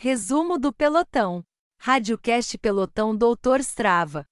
Resumo do pelotão. Radiocast Pelotão Doutor Strava.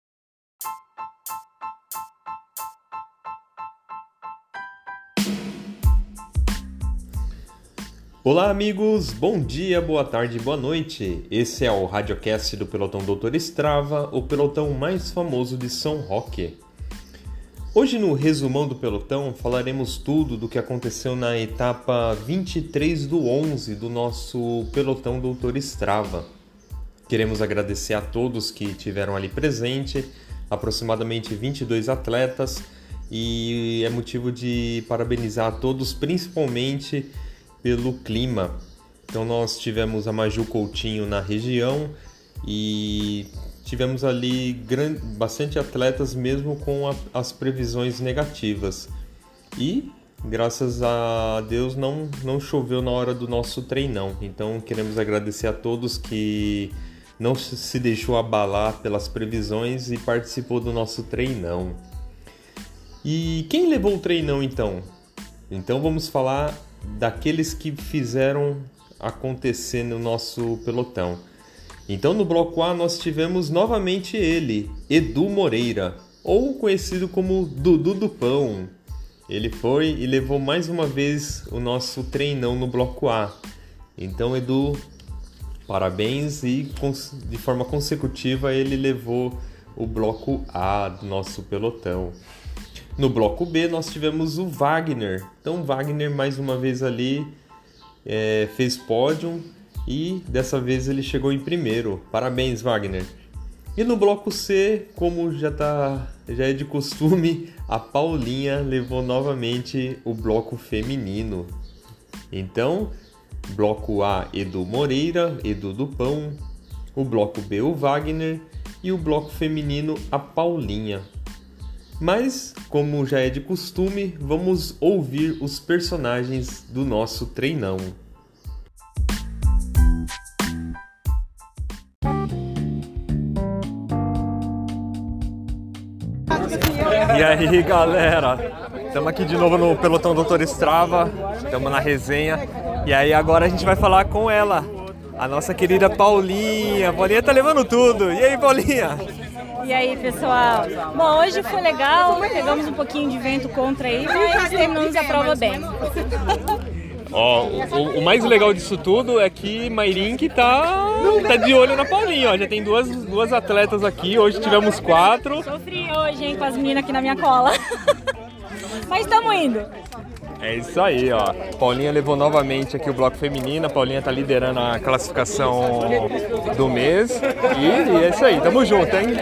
Olá amigos, bom dia, boa tarde, boa noite. Esse é o Radiocast do Pelotão Doutor Strava, o pelotão mais famoso de São Roque. Hoje no resumão do pelotão falaremos tudo do que aconteceu na etapa 23 do 11 do nosso pelotão Doutor Strava. Queremos agradecer a todos que tiveram ali presente, aproximadamente 22 atletas, e é motivo de parabenizar a todos, principalmente pelo clima. Então nós tivemos a Maju Coutinho na região e tivemos ali bastante atletas mesmo com as previsões negativas. E graças a Deus não choveu na hora do nosso treinão. Então queremos agradecer a todos que não se deixou abalar pelas previsões e participou do nosso treinão. E quem levou o treinão então? Então vamos falar daqueles que fizeram acontecer no nosso pelotão. Então no bloco A nós tivemos novamente ele, Edu Moreira, ou conhecido como Dudu do Pão. Ele foi e levou mais uma vez o nosso treinão no bloco A. Então Edu, parabéns, e de forma consecutiva ele levou o bloco A do nosso pelotão. No bloco B nós tivemos o Wagner. Então Wagner mais uma vez ali fez pódio e dessa vez ele chegou em primeiro. Parabéns, Wagner. E no bloco C, como já é de costume, a Paulinha levou novamente o bloco feminino. Então, bloco A, Edu Moreira, Edu do Pão. O bloco B, o Wagner. E o bloco feminino, a Paulinha. Mas, como já é de costume, vamos ouvir os personagens do nosso treinão. E aí galera, estamos aqui de novo no Pelotão Doutor Strava, estamos na resenha. E aí agora a gente vai falar com ela, a nossa querida Paulinha. A Paulinha tá levando tudo. E aí, Paulinha? E aí, pessoal? Bom, hoje foi legal, pegamos um pouquinho de vento contra aí, mas terminamos a prova bem. Ó, o mais legal disso tudo é que Mairin que tá de olho na Paulinha, ó. Já tem duas atletas aqui, hoje tivemos 4. Sofri hoje, hein, com as meninas aqui na minha cola. Mas estamos indo. É isso aí, ó. Paulinha levou novamente aqui o bloco feminino. A Paulinha tá liderando a classificação do mês. E é isso aí, tamo junto, hein?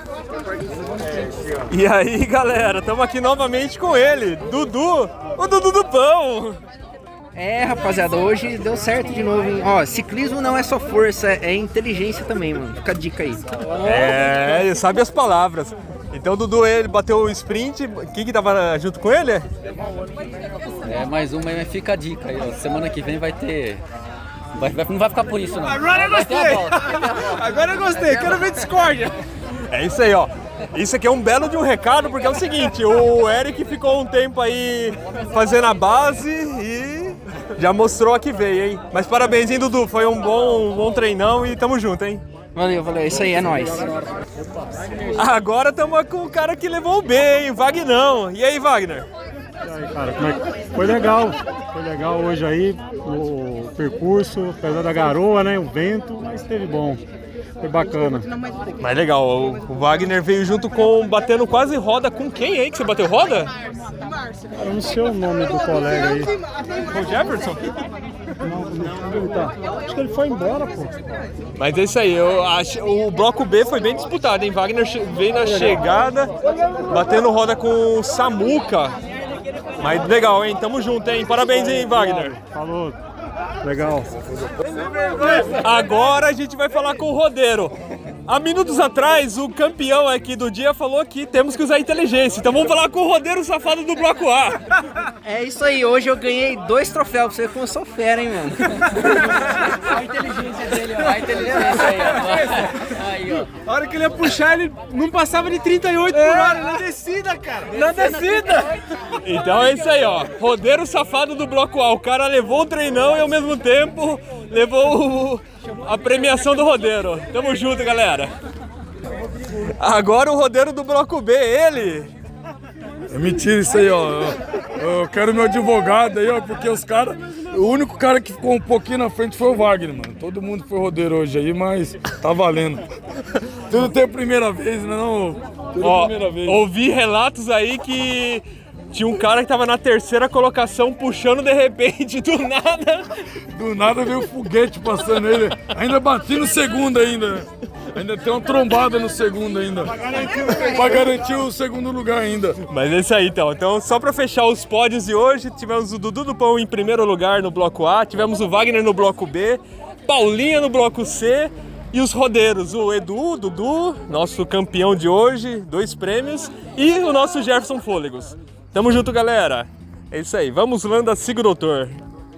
E aí, galera, tamo aqui novamente com ele, Dudu, o Dudu do Pão. É, rapaziada, hoje deu certo de novo, hein? Ó, ciclismo não é só força, é inteligência também, mano. Fica a dica aí. É, sabe as palavras. Então o Dudu, ele bateu o sprint. Quem que tava junto com ele? É, mais uma, mas fica a dica aí, ó. Semana que vem vai ter... não vai ficar por isso, não. Agora eu gostei! Agora eu gostei, quero ver discórdia. É isso aí, ó. Isso aqui é um belo de um recado, porque é o seguinte, o Eric ficou um tempo aí fazendo a base e já mostrou a que veio, hein? Mas parabéns, hein, Dudu? Foi um bom treinão e tamo junto, hein? Valeu, isso aí, é nóis. Agora estamos com o cara que levou o B, hein? Vagnão. E aí, Wagner? E aí, cara, foi legal hoje aí, o percurso, apesar da garoa, né, o vento, mas esteve bom, foi bacana. Mas legal, o Wagner veio junto batendo quase roda com quem aí que você bateu roda? Cara, eu não sei o nome do colega aí. O Jefferson? Onde ele tá? Acho que ele foi embora, pô. Mas é isso aí, o bloco B foi bem disputado, hein? Wagner veio na chegada, batendo roda com o Samuca. Mas legal, hein? Tamo junto, hein? Parabéns, hein, Wagner? Falou. Legal. Agora a gente vai falar com o rodeiro. Há minutos atrás, o campeão aqui do dia falou que temos que usar inteligência. Então vamos falar com o rodeiro safado do bloco A. É isso aí, hoje eu ganhei 2 troféus, pra você ver como eu sou fera, hein, mano. Olha a inteligência dele, ó. Olha a inteligência aí, ó. Aí, ó. A hora que ele ia puxar, ele não passava de 38 por hora, na descida, cara. Na descida! Então é isso aí, ó. Rodeiro safado do bloco A. O cara levou o treinão e ao mesmo tempo levou a premiação do rodeiro. Tamo junto, galera. Agora o rodeiro do bloco B, ele. É mentira isso aí, ó. Eu quero meu advogado aí, ó, porque os caras... O único cara que ficou um pouquinho na frente foi o Wagner, mano. Todo mundo foi rodeiro hoje aí, mas tá valendo. Tudo tem a primeira vez, né? Não, tudo ó, primeira vez. Ouvi relatos aí que tinha um cara que tava na terceira colocação puxando de repente, do nada. Do nada veio o foguete passando ele. Ainda bati no segundo ainda. Ainda tem uma trombada no segundo ainda. Pra garantir o segundo lugar ainda. Mas é isso aí, então. Então, só pra fechar os pódios de hoje, tivemos o Dudu do Pão em primeiro lugar no bloco A, tivemos o Wagner no bloco B, Paulinha no bloco C e os rodeiros, o Edu, Dudu, nosso campeão de hoje, 2 prêmios, e o nosso Jefferson Fôlegos. Tamo junto, galera. É isso aí. Vamos, Landa, siga o doutor.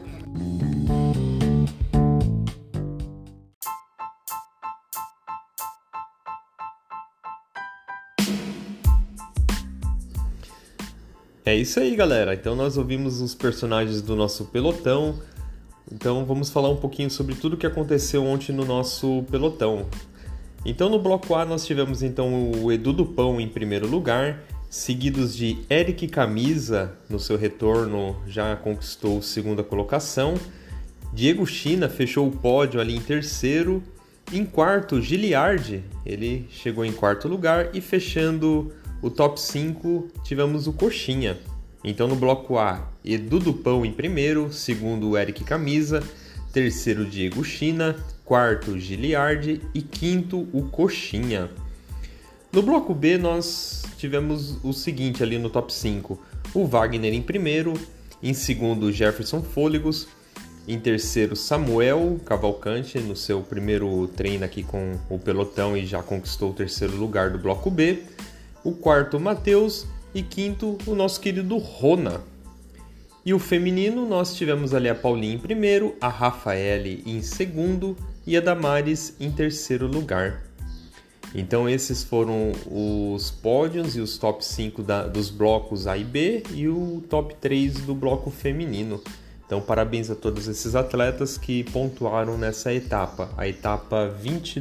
É isso aí, galera. Então nós ouvimos os personagens do nosso pelotão. Então vamos falar um pouquinho sobre tudo o que aconteceu ontem no nosso pelotão. Então no bloco A nós tivemos então o Edu do Pão em primeiro lugar, seguidos de Eric Camisa, no seu retorno já conquistou segunda colocação. Diego China fechou o pódio ali em terceiro. Em quarto, Giliardi, ele chegou em quarto lugar e fechando o top 5 tivemos o Coxinha. Então no bloco A, Edu do Pão em primeiro, segundo Eric Camisa, terceiro Diego China, quarto Giliardi e quinto o Coxinha. No bloco B nós tivemos o seguinte ali no top 5, o Wagner em primeiro, em segundo Jefferson Fôlegos, em terceiro Samuel Cavalcante no seu primeiro treino aqui com o pelotão e já conquistou o terceiro lugar do bloco B, o quarto Matheus e quinto o nosso querido Rona. E o feminino nós tivemos ali a Paulinha em primeiro, a Rafaele em segundo e a Damares em terceiro lugar. Então esses foram os pódios e os top 5 dos blocos A e B e o top 3 do bloco feminino. Então parabéns a todos esses atletas que pontuaram nessa etapa, a etapa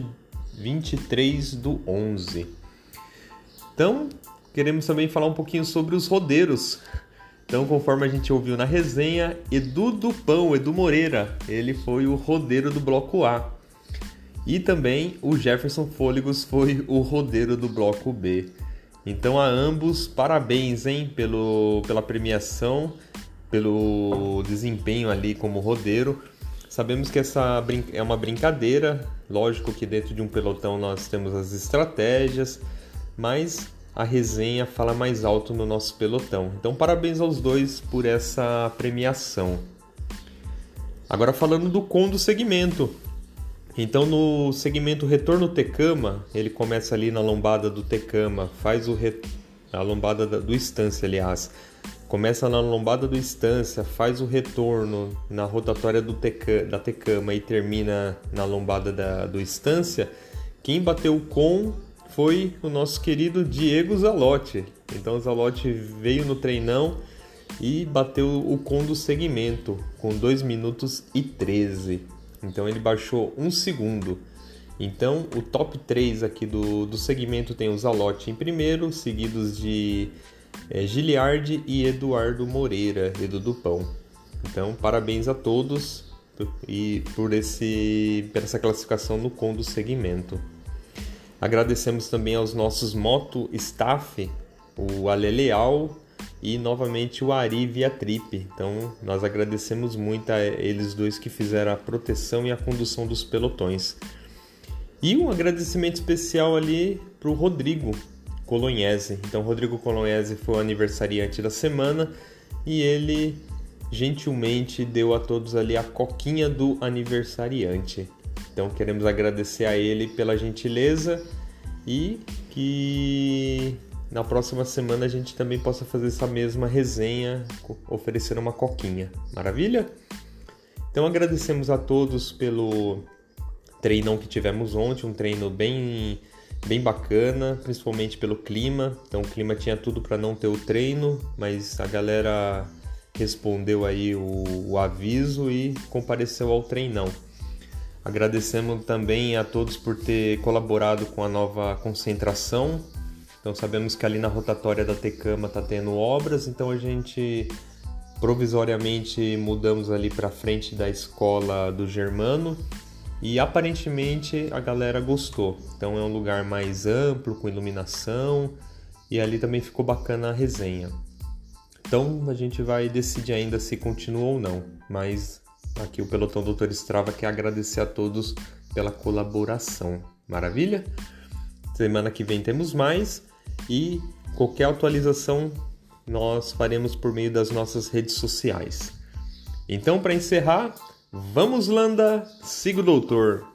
23 do 11. Então, queremos também falar um pouquinho sobre os rodeiros. Então, conforme a gente ouviu na resenha, Edu do Pão, Edu Moreira, ele foi o rodeiro do bloco A. E também o Jefferson Fôlegos foi o rodeiro do bloco B. Então, a ambos, parabéns, hein, pela premiação, pelo desempenho ali como rodeiro. Sabemos que essa é uma brincadeira, lógico que dentro de um pelotão nós temos as estratégias, mas a resenha fala mais alto no nosso pelotão. Então, parabéns aos dois por essa premiação. Agora falando do com do segmento. Então, no segmento Retorno Tecama, ele começa ali na lombada do Tecama, faz a lombada do Estância, aliás. Começa na lombada do Estância, faz o retorno na rotatória da Tecama e termina na lombada do Estância. Quem bateu o com foi o nosso querido Diego Zalotti. Então o Zalotti veio no treinão e bateu o com do segmento com 2 minutos e 13. Então ele baixou 1 segundo. Então o top 3 aqui do segmento tem o Zalotti em primeiro, seguidos de Giliardi e Eduardo Moreira, Edu do Pão. Então parabéns a todos por essa classificação no com do segmento. Agradecemos também aos nossos moto staff, o Ale Leal e novamente o Ari Viatrip. Então nós agradecemos muito a eles dois que fizeram a proteção e a condução dos pelotões. E um agradecimento especial ali para o Rodrigo Colognese. Então Rodrigo Colognese foi o aniversariante da semana e ele gentilmente deu a todos ali a coquinha do aniversariante. Então queremos agradecer a ele pela gentileza e que na próxima semana a gente também possa fazer essa mesma resenha, oferecer uma coquinha. Maravilha? Então agradecemos a todos pelo treinão que tivemos ontem, um treino bem bacana, principalmente pelo clima. Então o clima tinha tudo para não ter o treino, mas a galera respondeu aí o aviso e compareceu ao treinão. Agradecemos também a todos por ter colaborado com a nova concentração. Então sabemos que ali na rotatória da Tecama está tendo obras, então a gente provisoriamente mudamos ali para frente da escola do Germano e aparentemente a galera gostou. Então é um lugar mais amplo, com iluminação, e ali também ficou bacana a resenha. Então a gente vai decidir ainda se continua ou não, mas aqui o Pelotão Dr. Strava quer agradecer a todos pela colaboração. Maravilha? Semana que vem temos mais e qualquer atualização nós faremos por meio das nossas redes sociais. Então, para encerrar, vamos Landa, siga o doutor!